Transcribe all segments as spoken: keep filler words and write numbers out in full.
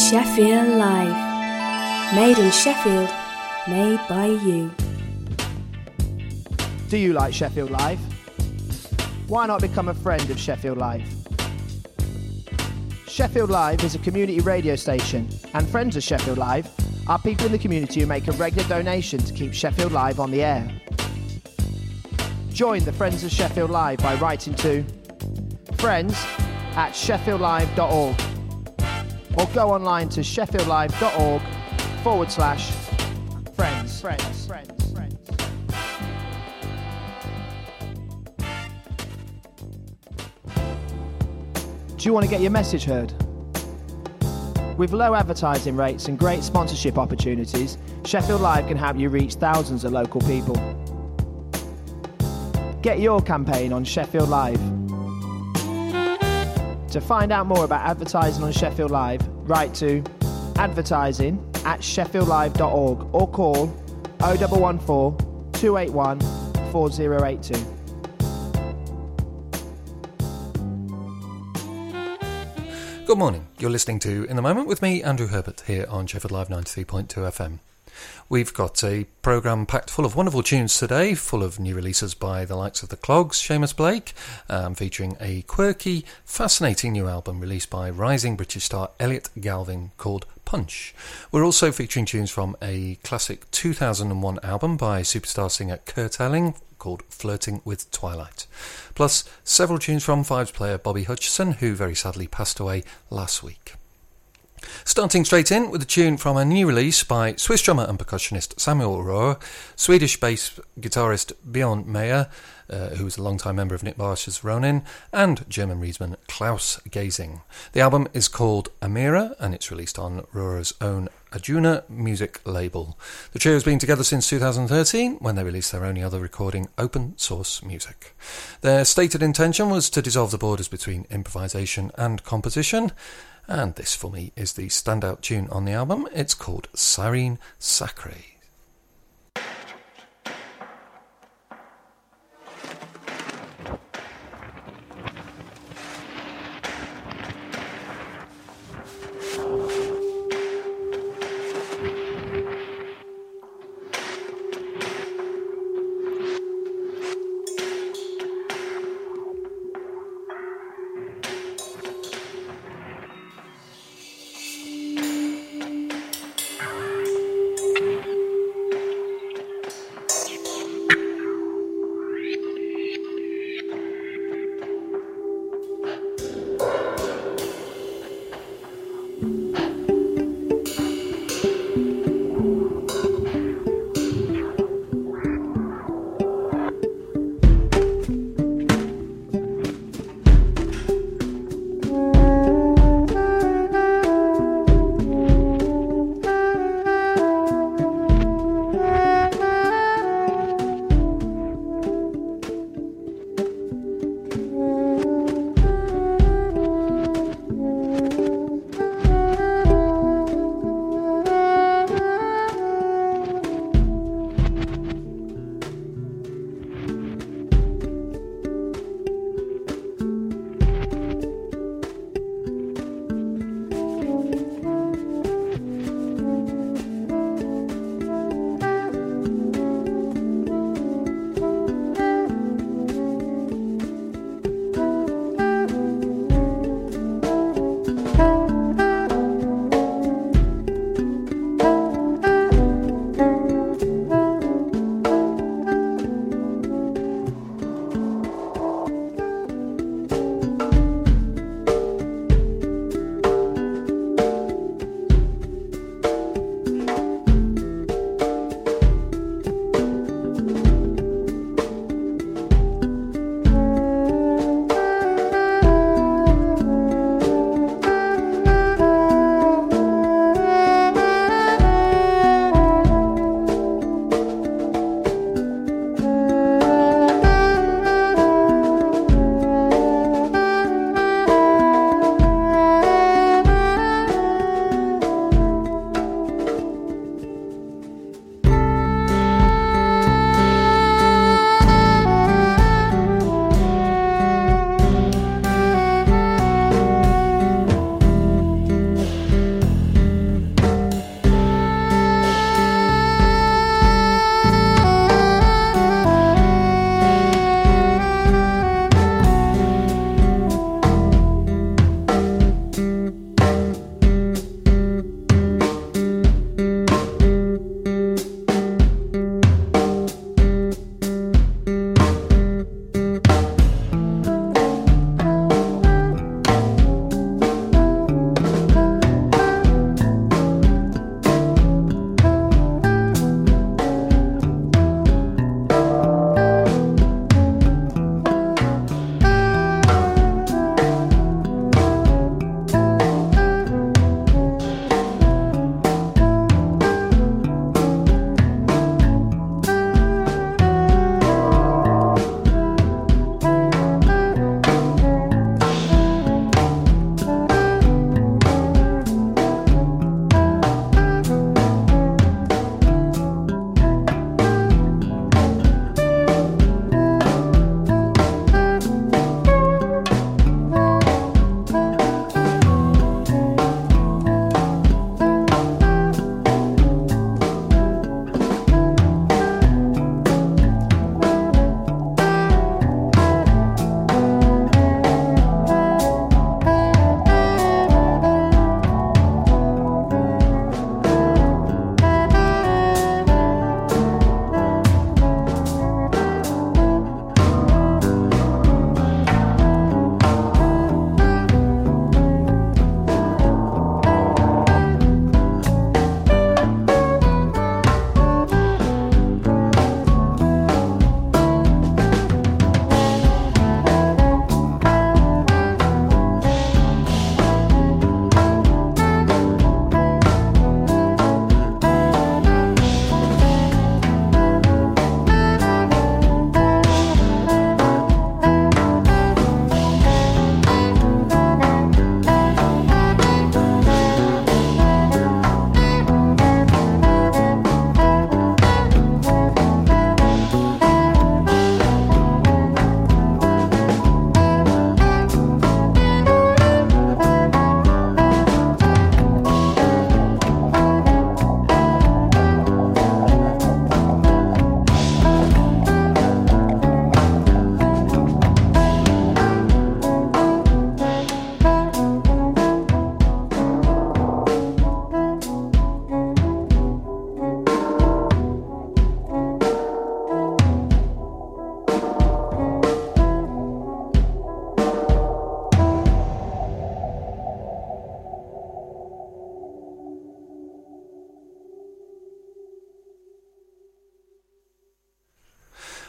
Sheffield Live. Made in Sheffield, made by you. Do you like Sheffield Live? Why not become a friend of Sheffield Live? Sheffield Live is a community radio station, and friends of Sheffield Live are people in the community who make a regular donation to keep Sheffield Live on the air. Join the Friends of Sheffield Live by writing to friends at sheffieldlive dot org or go online to sheffieldlive.org forward slash friends. Friends. Friends. Friends. Do you want to get your message heard? With low advertising rates and great sponsorship opportunities, Sheffield Live can help you reach thousands of local people. Get your campaign on Sheffield Live. To find out more about advertising on Sheffield Live, write to advertising at sheffieldlive dot org or call oh one one four, two eight one, four oh eight two. Good morning. You're listening to In the Moment with me, Andrew Herbert, here on Sheffield Live ninety-three point two F M. We've got a programme packed full of wonderful tunes today, full of new releases by the likes of The Clogs, Seamus Blake, um, featuring a quirky, fascinating new album released by rising British star Elliot Galvin called Punch. We're also featuring tunes from a classic two thousand one album by superstar singer Kurt Elling called Flirting with Twilight. Plus, several tunes from Fives player Bobby Hutcherson, who very sadly passed away last week. Starting straight in with a tune from a new release by Swiss drummer and percussionist Samuel Rohr, Swedish bass guitarist Björn Mayer, uh, who was a long-time member of Nick Marsh's Ronin, and German reedsman Klaus Gazing. The album is called Amira, and it's released on Rohr's own Arjuna music label. The trio has been together since two thousand thirteen, when they released their only other recording, Open Source Music. Their stated intention was to dissolve the borders between improvisation and composition, and this for me is the standout tune on the album. It's called Sirene Sacre.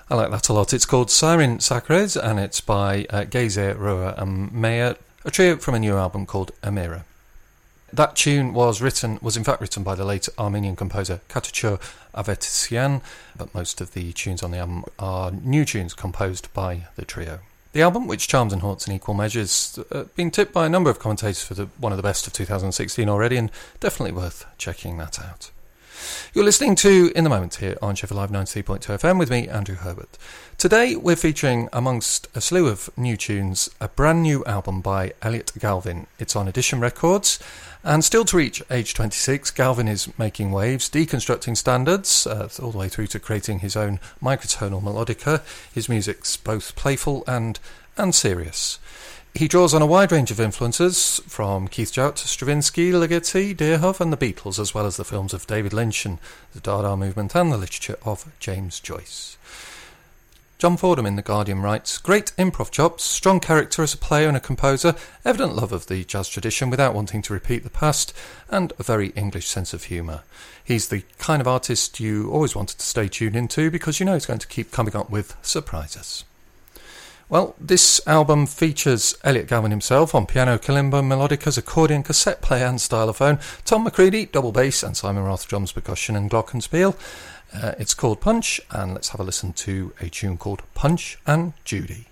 I like that a lot. It's called Siren Sacres, and it's by uh, Geze, Roa and Meyer, a trio from a new album called Amira. That tune was written, was in fact written by the late Armenian composer Katacho Avetisian, but most of the tunes on the album are new tunes composed by the trio. The album, which charms and haunts in equal measures, uh, been tipped by a number of commentators for the, one of the best of two thousand sixteen already, and definitely worth checking that out. You're listening to In the Moment here on Sheffield Live ninety-three point two F M with me, Andrew Herbert. Today we're featuring, amongst a slew of new tunes, a brand new album by Elliot Galvin. It's on Edition Records, and still to reach age twenty-six, Galvin is making waves, deconstructing standards, uh, all the way through to creating his own microtonal melodica. His music's both playful and, and serious. He draws on a wide range of influences, from Keith Jarrett to Stravinsky, Ligeti, Deerhoff and the Beatles, as well as the films of David Lynch and the Dada movement and the literature of James Joyce. John Fordham in The Guardian writes, great improv chops, strong character as a player and a composer, evident love of the jazz tradition without wanting to repeat the past, and a very English sense of humour. He's the kind of artist you always wanted to stay tuned into because you know he's going to keep coming up with surprises. Well, this album features Elliot Galvin himself on piano, kalimba, melodicas, accordion, cassette player and stylophone, Tom McCready, double bass, and Simon Roth drums, percussion and glockenspiel. Uh, it's called Punch, and let's have a listen to a tune called Punch and Judy.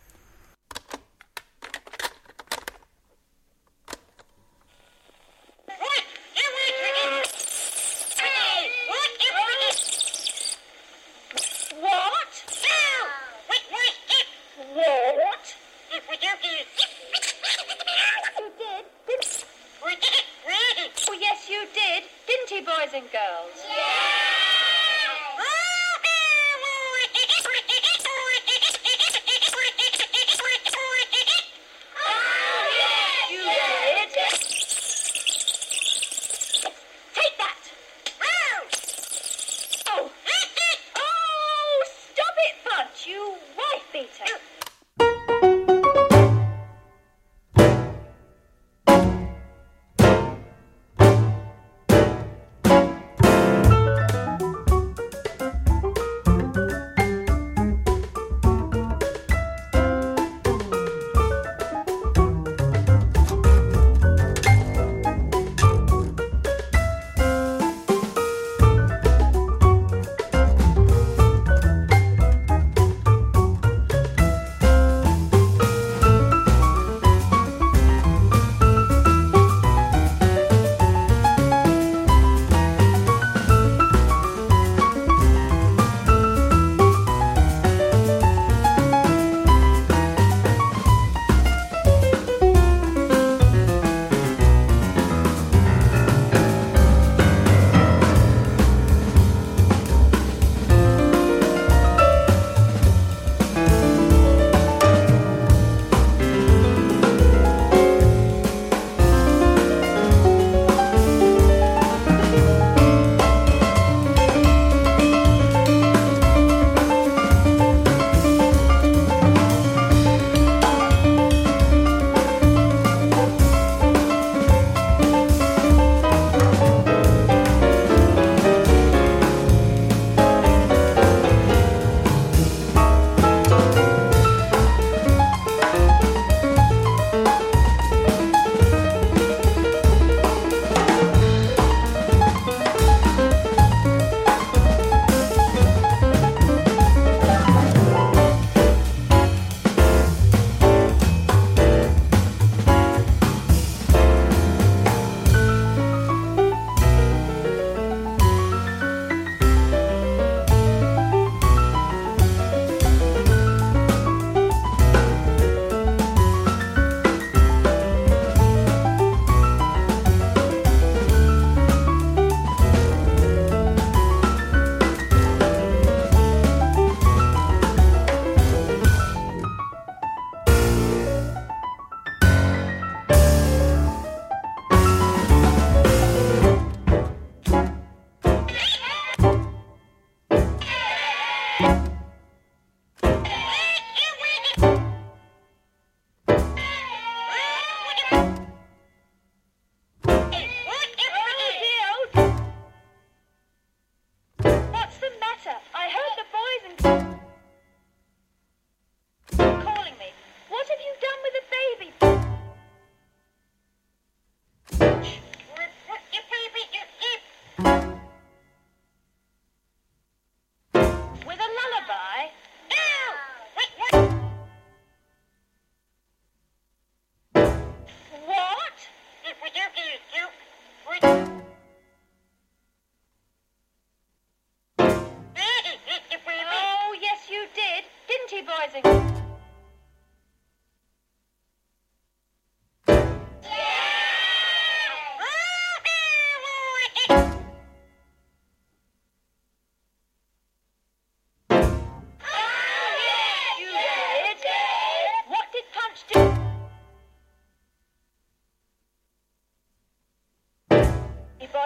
Boys and girls. Yeah!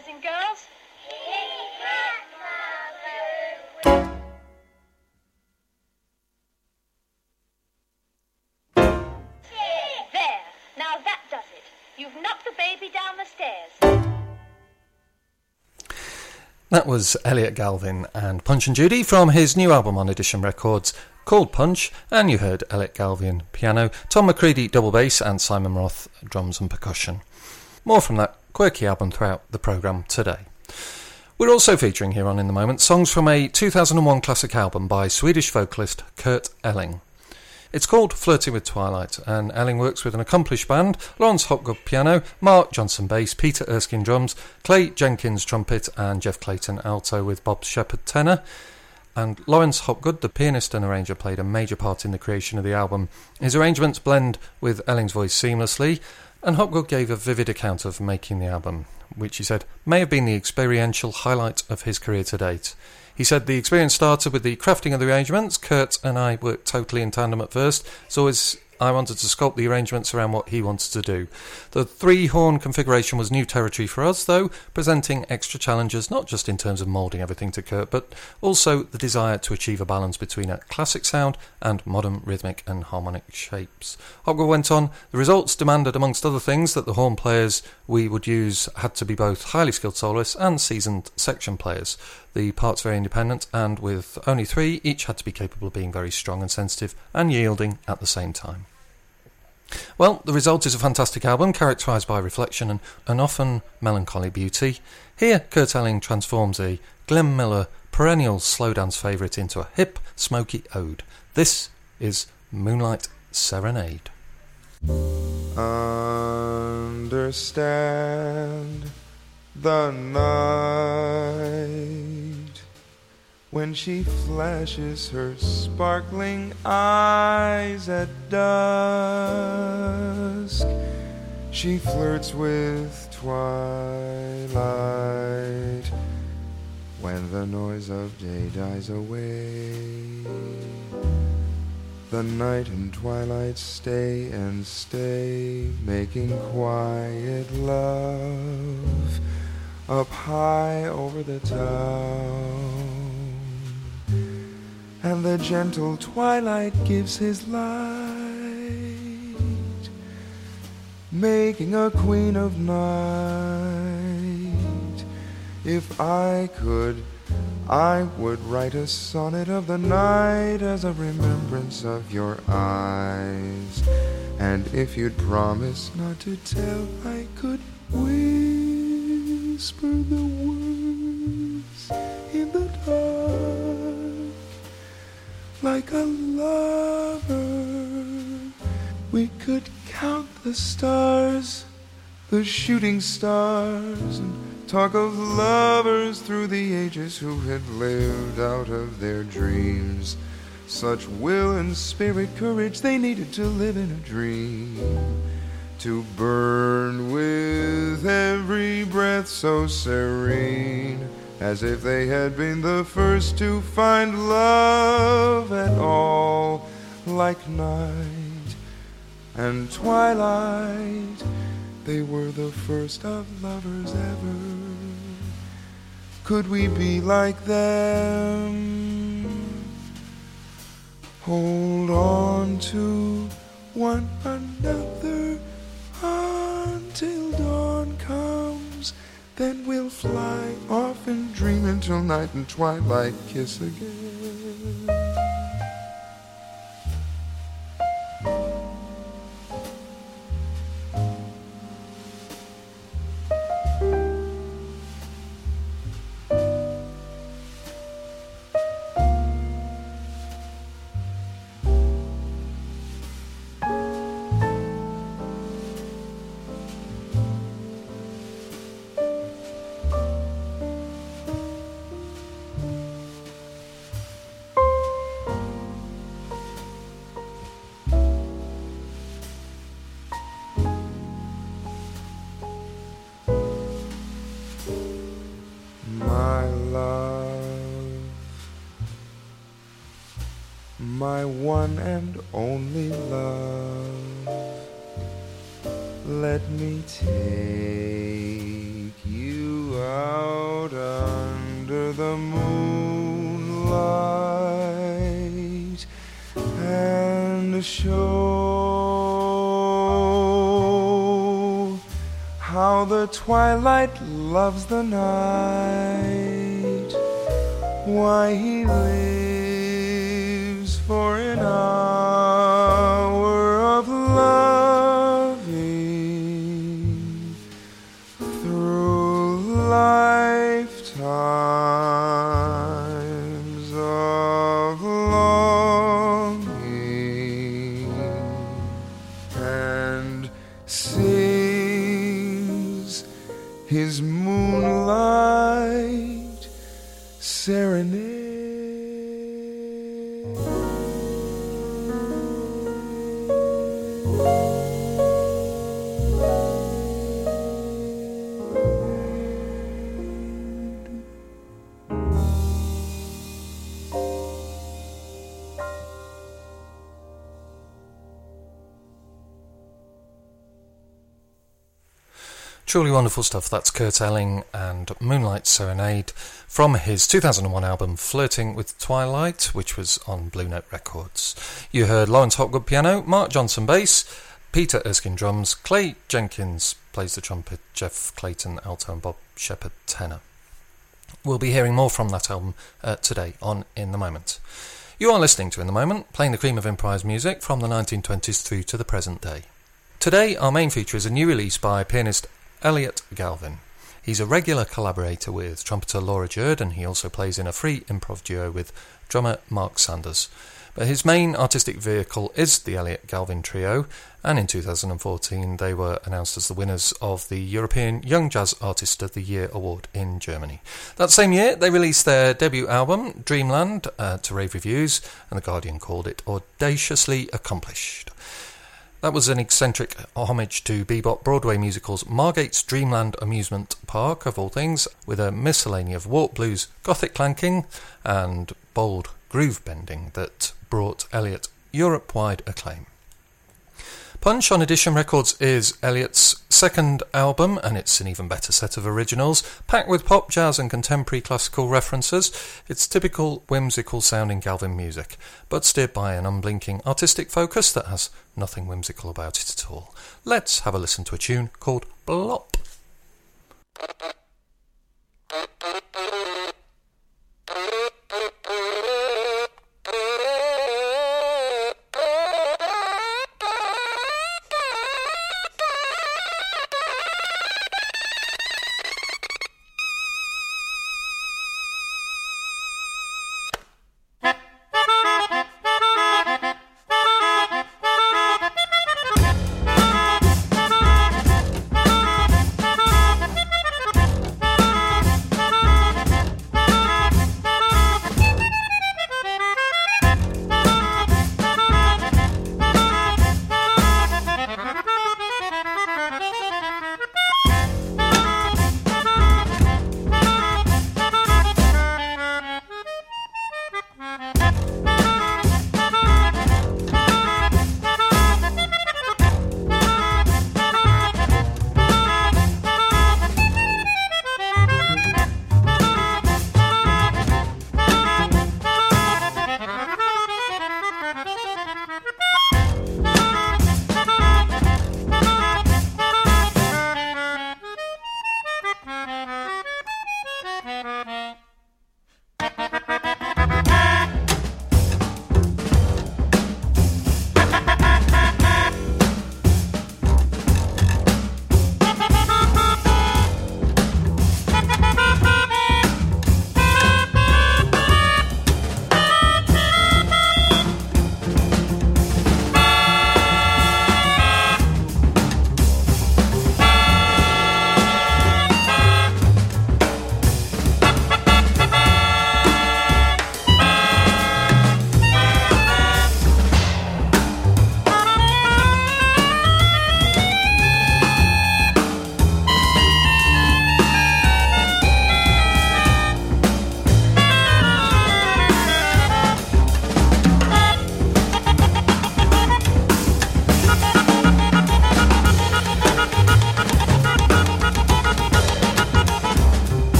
boys and girls. There. Now that does it. You've knocked the baby down the stairs. That was Elliot Galvin and Punch and Judy from his new album on Edition Records called Punch, and you heard Elliot Galvin piano, Tom McCready double bass and Simon Roth drums and percussion. More from that quirky album throughout the programme today. We're also featuring here on In the Moment songs from a two thousand one classic album by Swedish vocalist Kurt Elling. It's called Flirting with Twilight, and Elling works with an accomplished band: Lawrence Hopgood piano, Mark Johnson bass, Peter Erskine drums, Clay Jenkins trumpet and Jeff Clayton alto with Bob Shepherd tenor. And Lawrence Hopgood, the pianist and arranger, played a major part in the creation of the album. His arrangements blend with Elling's voice seamlessly, and Hopgood gave a vivid account of making the album, which he said may have been the experiential highlight of his career to date. He said the experience started with the crafting of the arrangements. Kurt and I worked totally in tandem at first, so as I wanted to sculpt the arrangements around what he wanted to do. The three-horn configuration was new territory for us, though, presenting extra challenges, not just in terms of moulding everything to Kurt, but also the desire to achieve a balance between a classic sound and modern rhythmic and harmonic shapes. Hopgood went on, the results demanded, amongst other things, that the horn players we would use had to be both highly skilled soloists and seasoned section players. The parts very independent, and with only three, each had to be capable of being very strong and sensitive and yielding at the same time. Well, the result is a fantastic album, characterised by reflection and an often melancholy beauty. Here, Kurt Elling transforms a Glenn Miller perennial slow dance favourite into a hip, smoky ode. This is Moonlight Serenade. Understand the night when she flashes her sparkling eyes at dusk. She flirts with twilight when the noise of day dies away. The night and twilight stay and stay, making quiet love up high over the town. And the gentle twilight gives his light, making a queen of night. If I could, I would write a sonnet of the night as a remembrance of your eyes. And if you'd promise not to tell, I could whisper the words in the dark. Like a lover, we could count the stars, the shooting stars, and talk of lovers through the ages who had lived out of their dreams. Such will and spirit, courage they needed to live in a dream, to burn with every breath so serene, as if they had been the first to find love at all. Like night and twilight, they were the first of lovers ever. Could we be like them? Hold on to one another until dawn comes. Then we'll fly off and dream until night and twilight kiss again. My one and only love, let me take you the moonlight and show how the twilight loves the night, why he lives for an hour of loving through lifetimes of longing, and sings his moonlight serenade. Truly wonderful stuff. That's Kurt Elling and Moonlight Serenade from his two thousand one album Flirting with Twilight, which was on Blue Note Records. You heard Lawrence Hopgood piano, Mark Johnson bass, Peter Erskine drums, Clay Jenkins plays the trumpet, Jeff Clayton alto and Bob Shepherd tenor. We'll be hearing more from that album uh, today on In the Moment. You are listening to In the Moment, playing the cream of improvised music from the nineteen twenties through to the present day. Today our main feature is a new release by pianist Elliot Galvin. He's a regular collaborator with trumpeter Laura Jerd, and he also plays in a free improv duo with drummer Mark Sanders. But his main artistic vehicle is the Elliot Galvin Trio, and in two thousand fourteen they were announced as the winners of the European Young Jazz Artist of the Year award in Germany. That same year they released their debut album, Dreamland, uh, to rave reviews, and The Guardian called it audaciously accomplished. That was an eccentric homage to bebop Broadway musicals Margate's Dreamland Amusement Park, of all things, with a miscellany of warp blues, gothic clanking, and bold groove bending that brought Elliot Europe-wide acclaim. Punch on Edition Records is Elliot's second album, and it's an even better set of originals, packed with pop, jazz and contemporary classical references. It's typical whimsical sounding Galvin music, but steered by an unblinking artistic focus that has nothing whimsical about it at all. Let's have a listen to a tune called Blop. Thank you.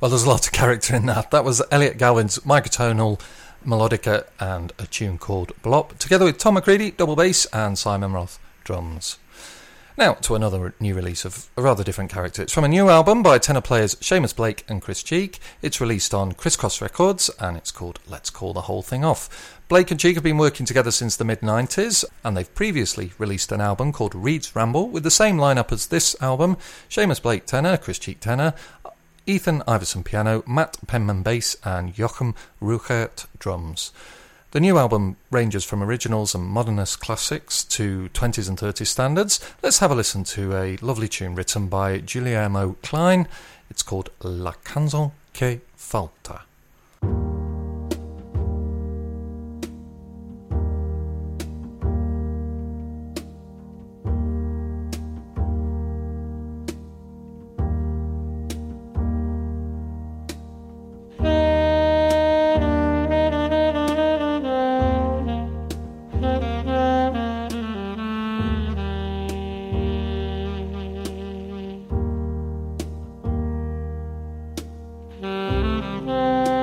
Well, there's a lot of character in that. That was Elliot Galvin's microtonal melodica and a tune called Blop, together with Tom McCready, double bass, and Simon Roth, drums. Now, to another new release of a rather different character. It's from a new album by tenor players Seamus Blake and Chris Cheek. It's released on Crisscross Records, and it's called Let's Call the Whole Thing Off. Blake and Cheek have been working together since the mid nineties, and they've previously released an album called Reed's Ramble, with the same lineup as this album: Seamus Blake tenor, Chris Cheek tenor, Ethan Iverson piano, Matt Penman bass, and Joachim Ruchert drums. The new album ranges from originals and modernist classics to twenties and thirties standards. Let's have a listen to a lovely tune written by Guillermo Klein. It's called La Canzone che Falta. Mm-hmm.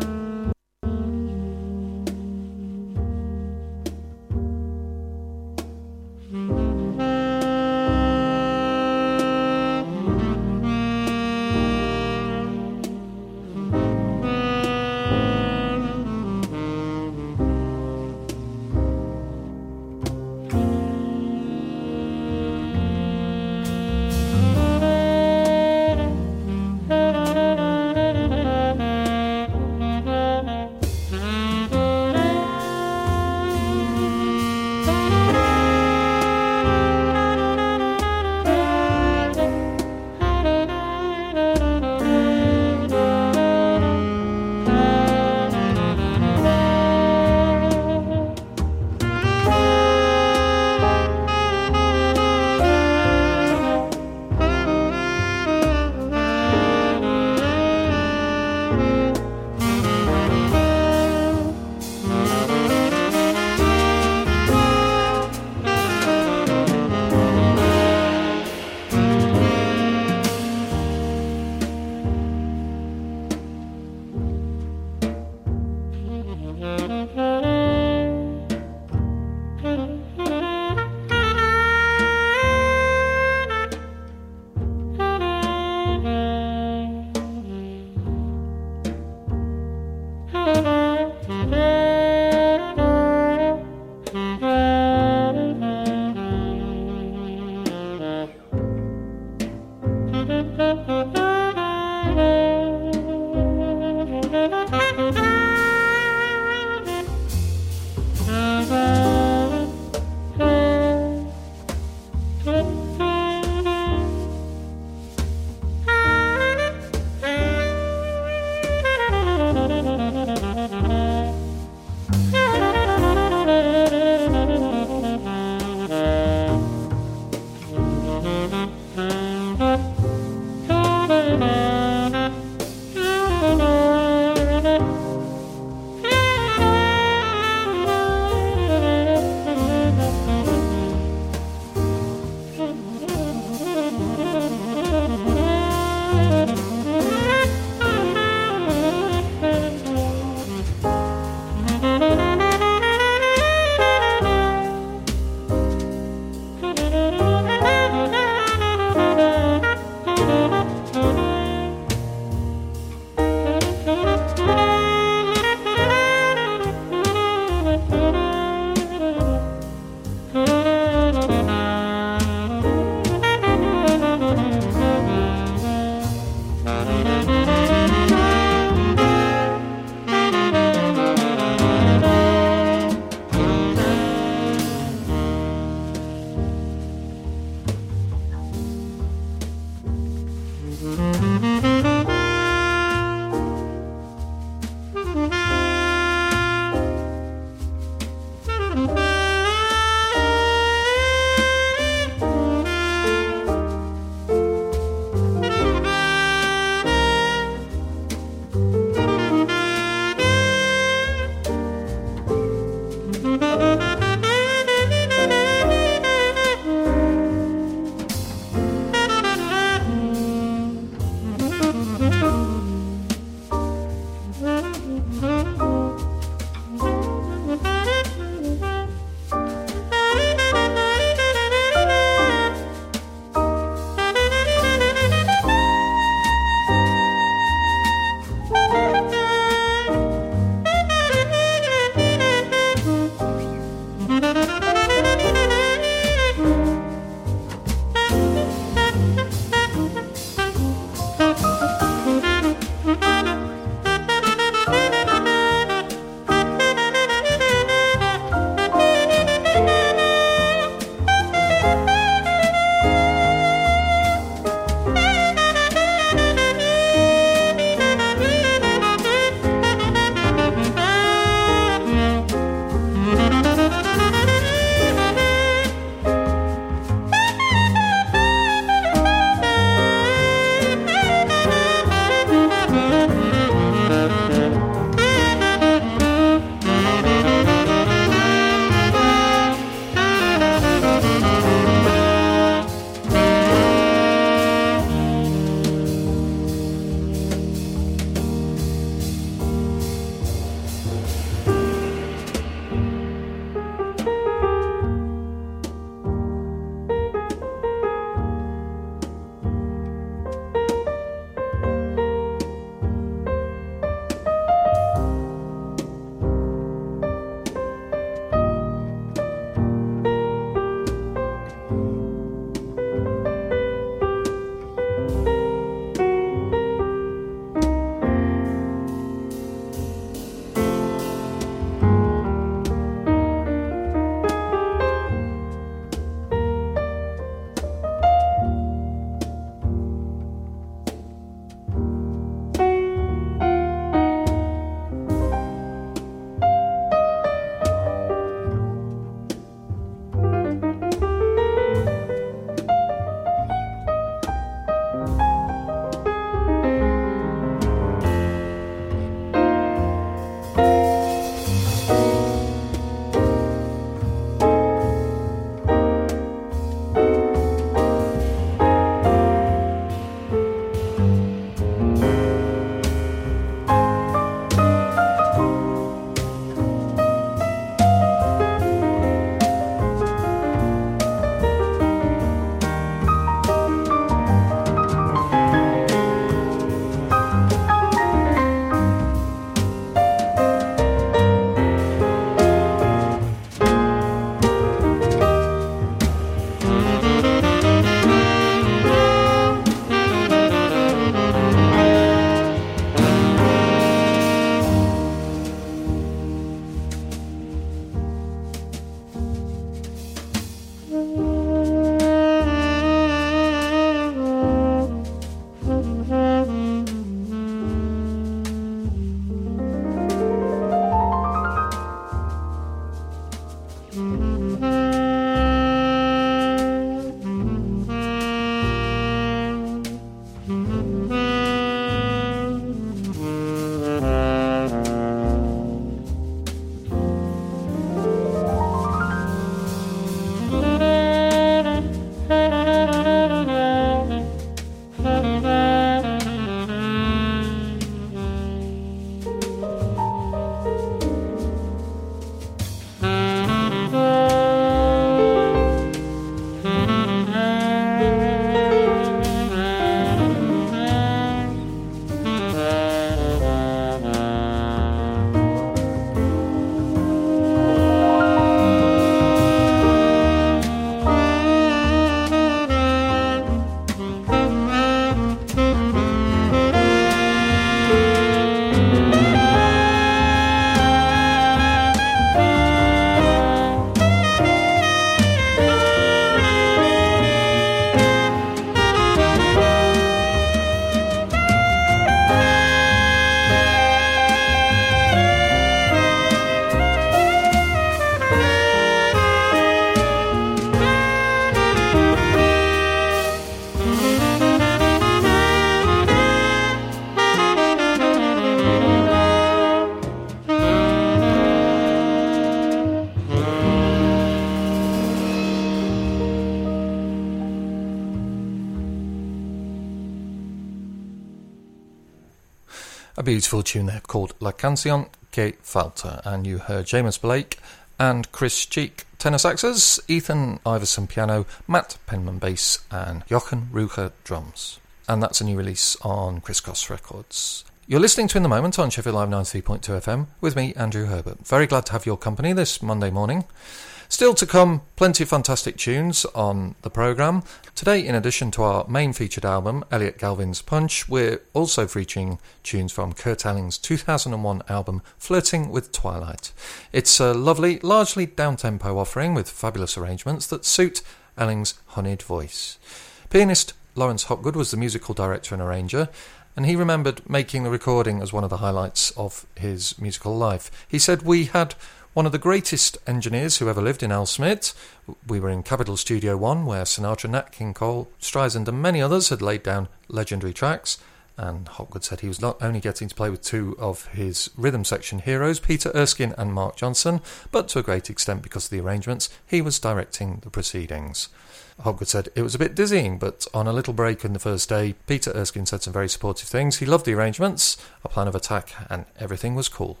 A beautiful tune there called La Canción que Falta, and you heard James Blake and Chris Cheek tenor saxes, Ethan Iverson piano, Matt Penman bass, and Jochen Ruger drums. And that's a new release on Crisscross Records. You're listening to In the Moment on Sheffield Live ninety-three point two F M with me, Andrew Herbert. Very glad to have your company this Monday morning. Still to come, plenty of fantastic tunes on the programme. Today, in addition to our main featured album, Elliot Galvin's Punch, we're also featuring tunes from Kurt Elling's two thousand one album, Flirting with Twilight. It's a lovely, largely down-tempo offering with fabulous arrangements that suit Elling's honeyed voice. Pianist Lawrence Hopgood was the musical director and arranger, and he remembered making the recording as one of the highlights of his musical life. He said, "We had one of the greatest engineers who ever lived in Al Smith. We were in Capitol Studio One, where Sinatra, Nat King Cole, Streisand and many others had laid down legendary tracks." And Hopgood said he was not only getting to play with two of his rhythm section heroes, Peter Erskine and Mark Johnson, but to a great extent because of the arrangements, he was directing the proceedings. Hopgood said it was a bit dizzying, but on a little break in the first day, Peter Erskine said some very supportive things. He loved the arrangements, a plan of attack, and everything was cool.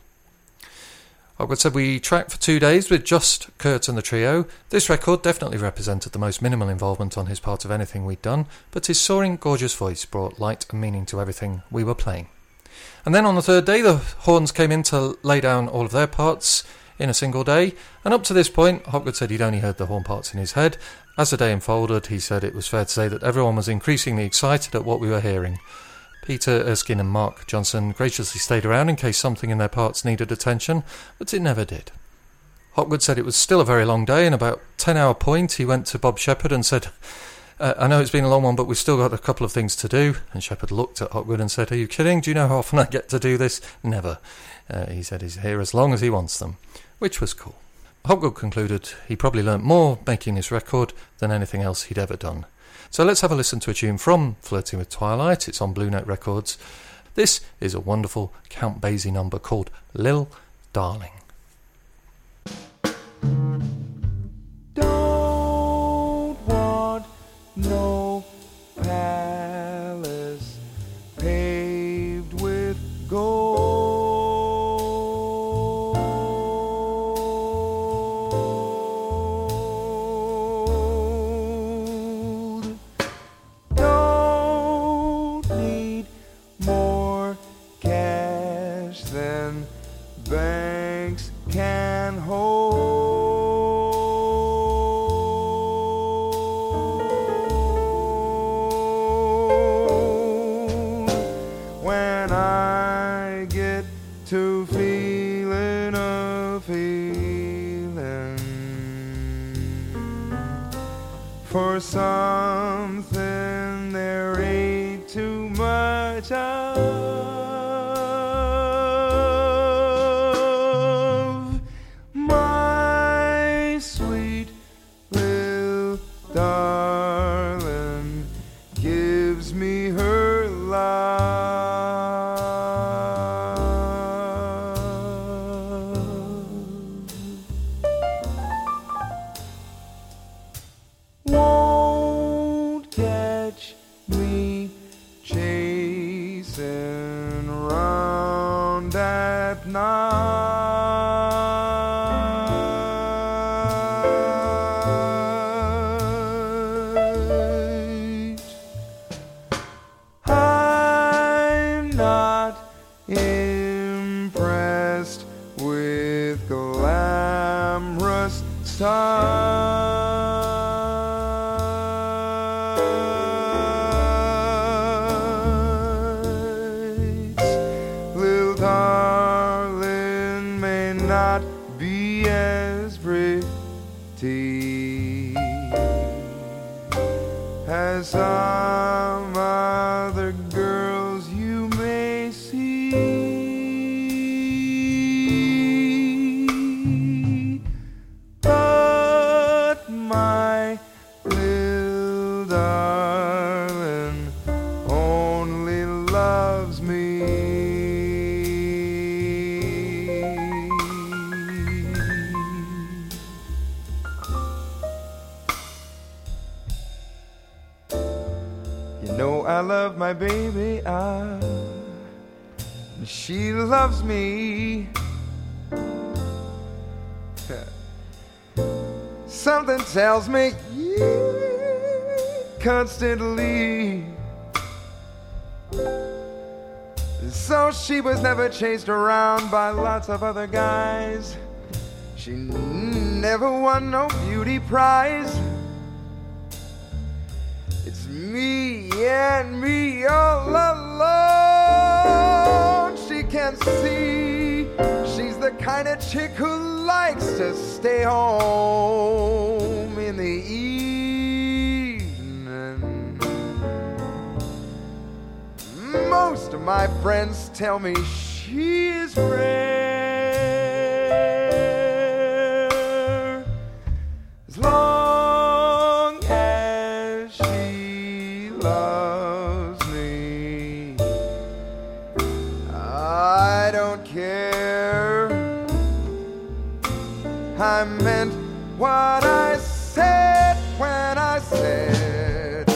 Hopgood said we tracked for two days with just Kurt and the trio. This record definitely represented the most minimal involvement on his part of anything we'd done, but his soaring, gorgeous voice brought light and meaning to everything we were playing. And then on the third day, the horns came in to lay down all of their parts in a single day, and up to this point, Hopgood said he'd only heard the horn parts in his head. As the day unfolded, he said it was fair to say that everyone was increasingly excited at what we were hearing. Peter Erskine and Mark Johnson graciously stayed around in case something in their parts needed attention, but it never did. Hopgood said it was still a very long day, and about ten-hour point he went to Bob Shepherd and said, uh, I know it's been a long one, but we've still got a couple of things to do. And Shepherd looked at Hopgood and said, "Are you kidding? Do you know how often I get to do this?" Never. Uh, he said he's here as long as he wants them, which was cool. Hopgood concluded he probably learnt more making this record than anything else he'd ever done. So let's have a listen to a tune from Flirting with Twilight. It's on Blue Note Records. This is a wonderful Count Basie number called Lil Darling. Don't want no palace paved with gold. Banks can hold. When I get to feeling a feeling for something there ain't too much of, darling gives me her love. Won't catch me chasing around at night. Impressed with glamorous sights. Little darling may not be as pretty as some other girls you may see, but my little darling only loves me. You know I love my baby, I she loves me. Something tells me constantly. So she was never chased around by lots of other guys. She never won no beauty prize. It's me and me all alone. She can't see she's the kind of chick who likes to stay home in the evening. Most of my friends tell me she is rare. As long as she loves me, I don't care. I meant what I said when I said,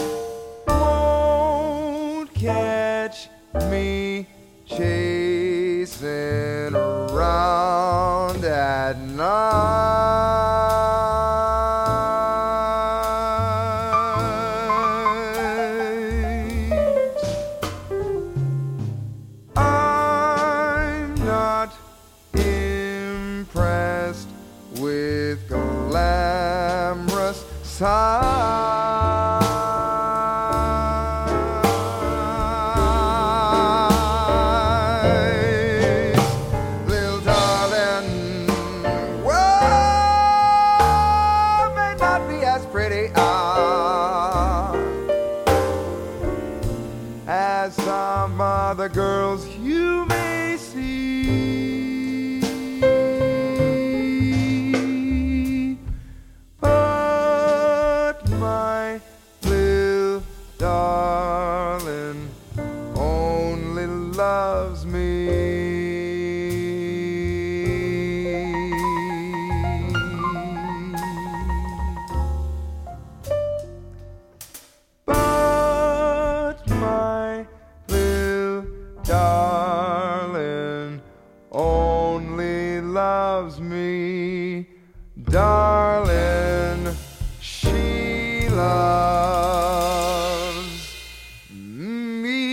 won't catch me chasing around at night. I'm not impressed with glamorous sights. Little darling, world may not be as pretty ah, as some other girls you may see. But my little darling only loves me. But my little darling only loves me. Darling, she loves me.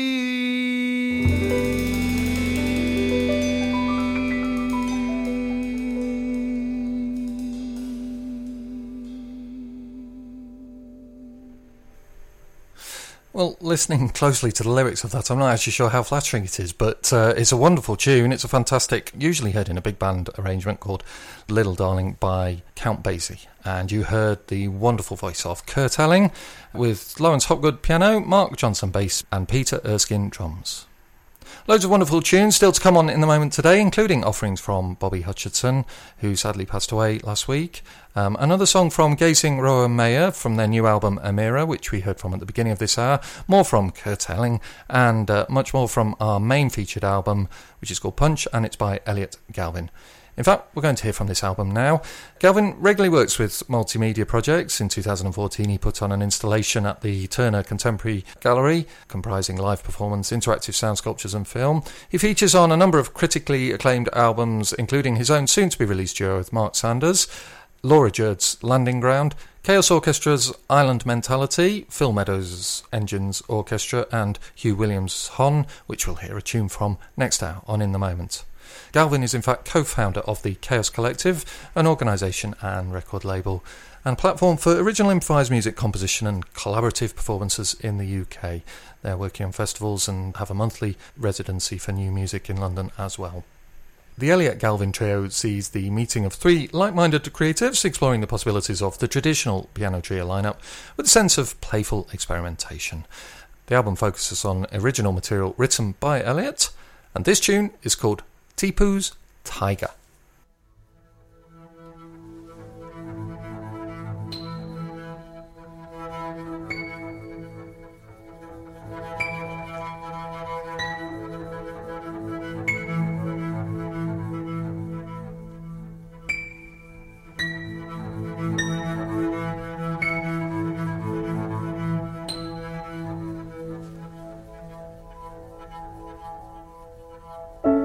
Well, listening closely to the lyrics of that, I'm not actually sure how flattering it is, but uh, it's a wonderful tune. It's a fantastic, usually heard in a big band arrangement called Little Darling by Count Basie. And you heard the wonderful voice of Kurt Elling with Lawrence Hopgood piano, Mark Johnson bass and Peter Erskine drums. Loads of wonderful tunes still to come on in the moment today, including offerings from Bobby Hutcherson, who sadly passed away last week. Um, another song from Gazing Roa Mayer from their new album Amira, which we heard from at the beginning of this hour. More from Kurt Elling, and uh, much more from our main featured album, which is called Punch, and it's by Elliot Galvin. In fact, we're going to hear from this album now. Galvin regularly works with multimedia projects. In two thousand fourteen, he put on an installation at the Turner Contemporary Gallery, comprising live performance, interactive sound sculptures and film. He features on a number of critically acclaimed albums, including his own soon-to-be-released duo with Mark Sanders, Laura Jurd's Landing Ground, Chaos Orchestra's Island Mentality, Phil Meadows' Engines Orchestra, and Hugh Williams' Hon, which we'll hear a tune from next hour on In the Moment. Galvin is in fact co-founder of the Chaos Collective, an organisation and record label and platform for original improvised music composition and collaborative performances in the U K. They're working on festivals and have a monthly residency for new music in London as well. The Elliot Galvin Trio sees the meeting of three like-minded creatives exploring the possibilities of the traditional piano trio lineup with a sense of playful experimentation. The album focuses on original material written by Elliot, and this tune is called Tipu's Tiger. Thank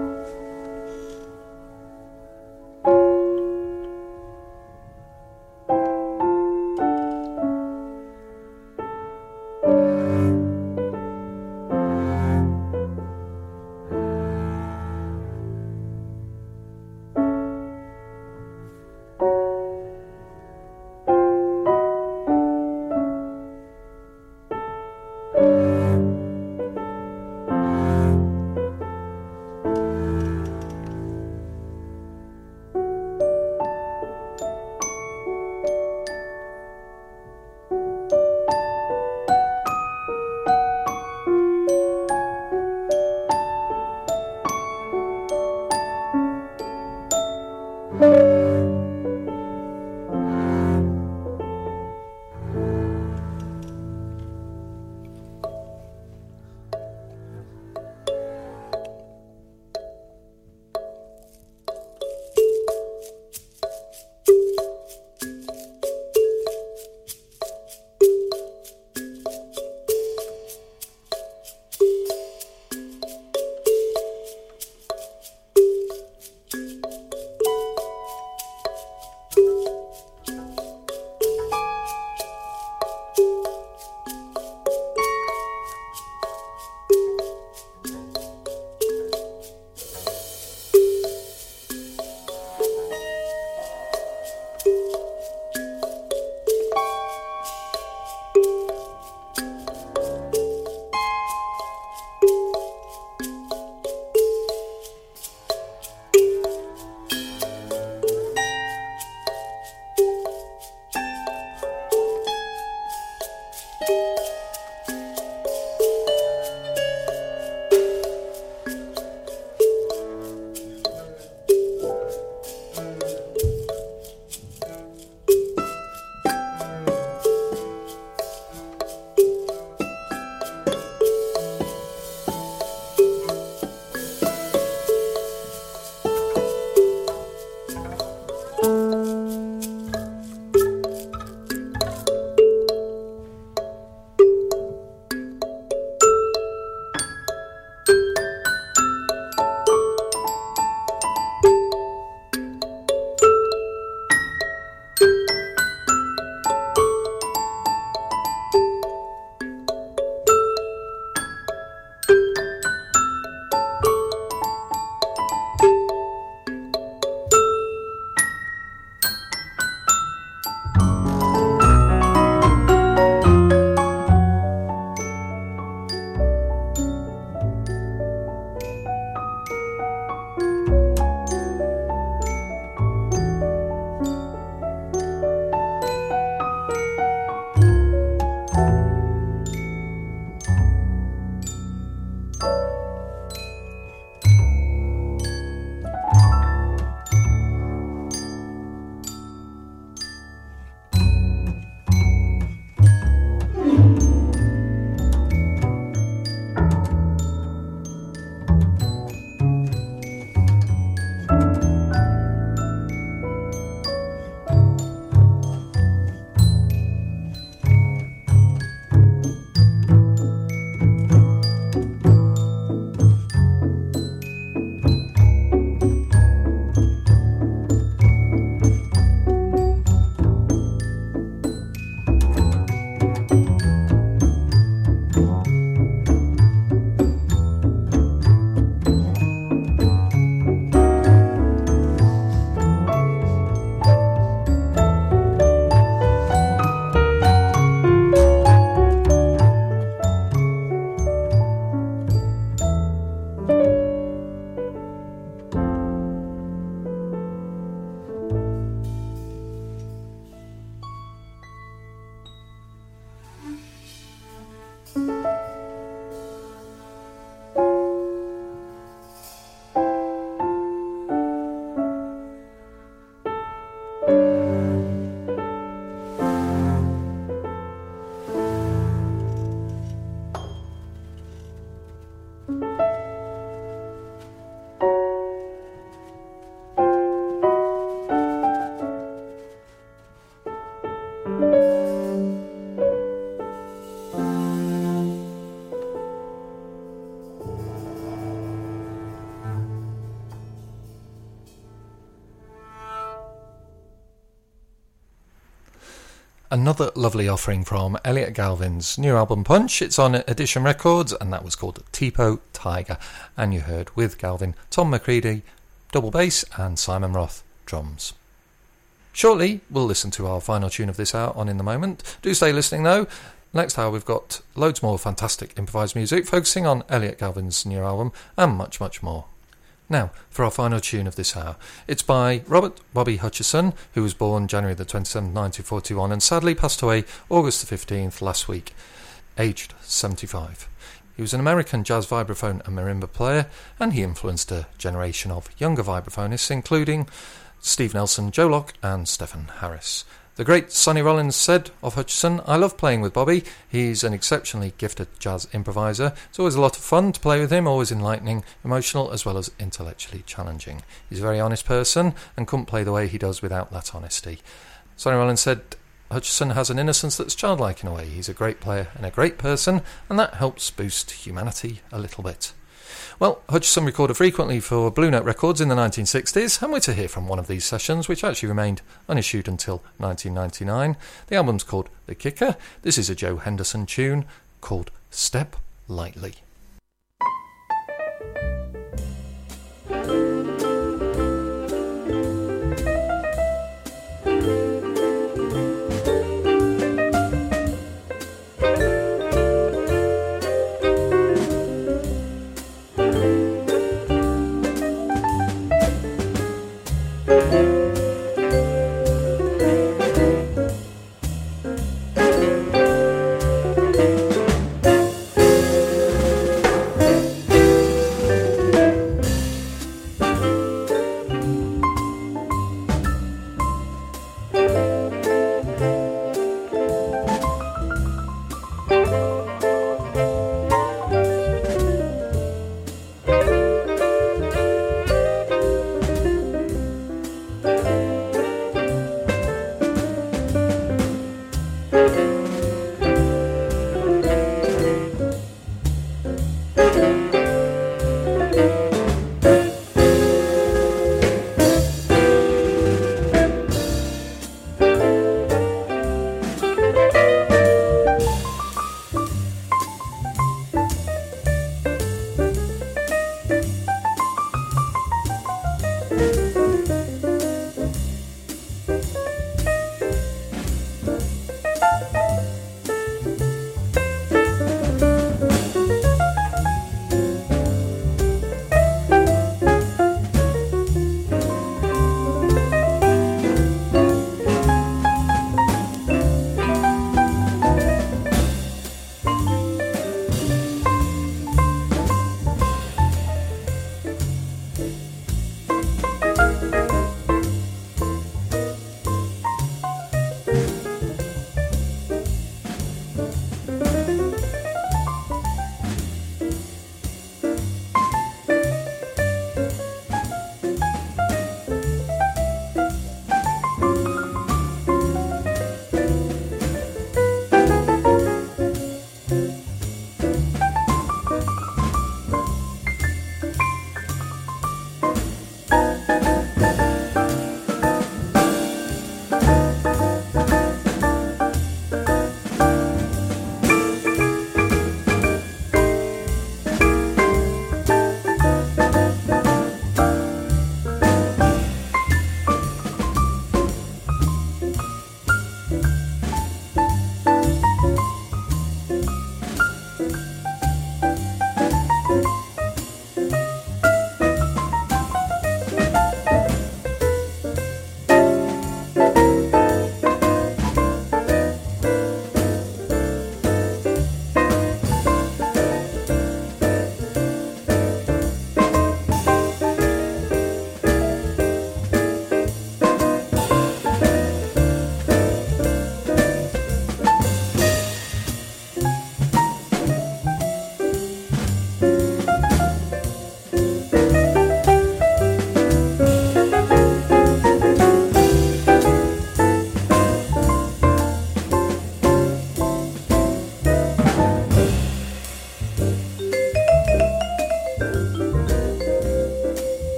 another lovely offering from Elliot Galvin's new album Punch. It's on Edition Records, and that was called Tipo Tiger. And you heard with Galvin, Tom McCready, double bass, and Simon Roth, drums. Shortly, we'll listen to our final tune of this hour on In the Moment. Do stay listening though. Next hour we've got loads more fantastic improvised music, focusing on Elliot Galvin's new album, and much, much more. Now, for our final tune of this hour. It's by Robert Bobby Hutcherson, who was born January the twenty-seventh, nineteen forty-one, and sadly passed away August the fifteenth last week, aged seventy-five. He was an American jazz vibraphone and marimba player, and he influenced a generation of younger vibraphonists, including Steve Nelson, Joe Locke, and Stephen Harris. The great Sonny Rollins said of Hutcherson, "I love playing with Bobby. He's an exceptionally gifted jazz improviser. It's always a lot of fun to play with him, always enlightening, emotional, as well as intellectually challenging. He's a very honest person and couldn't play the way he does without that honesty." Sonny Rollins said, "Hutcherson has an innocence that's childlike in a way. He's a great player and a great person, and that helps boost humanity a little bit." Well, Hutcherson recorded frequently for Blue Note Records in the nineteen sixties, and we're to hear from one of these sessions, which actually remained unissued until nineteen ninety-nine. The album's called The Kicker. This is a Joe Henderson tune called Step Lightly.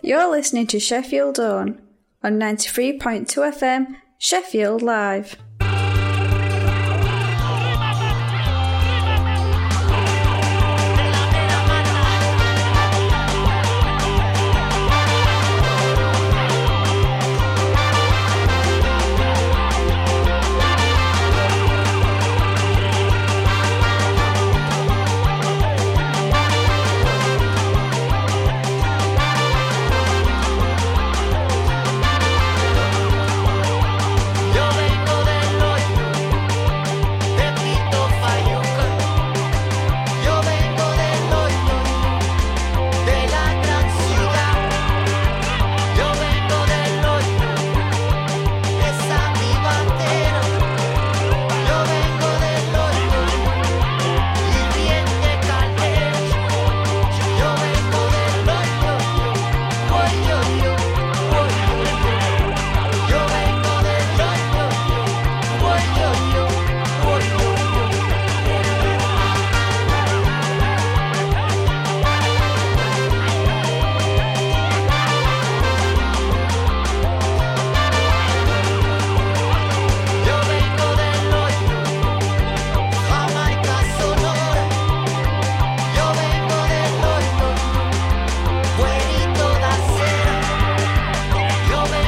You're listening to Sheffield Own on ninety-three point two F M, Sheffield Live.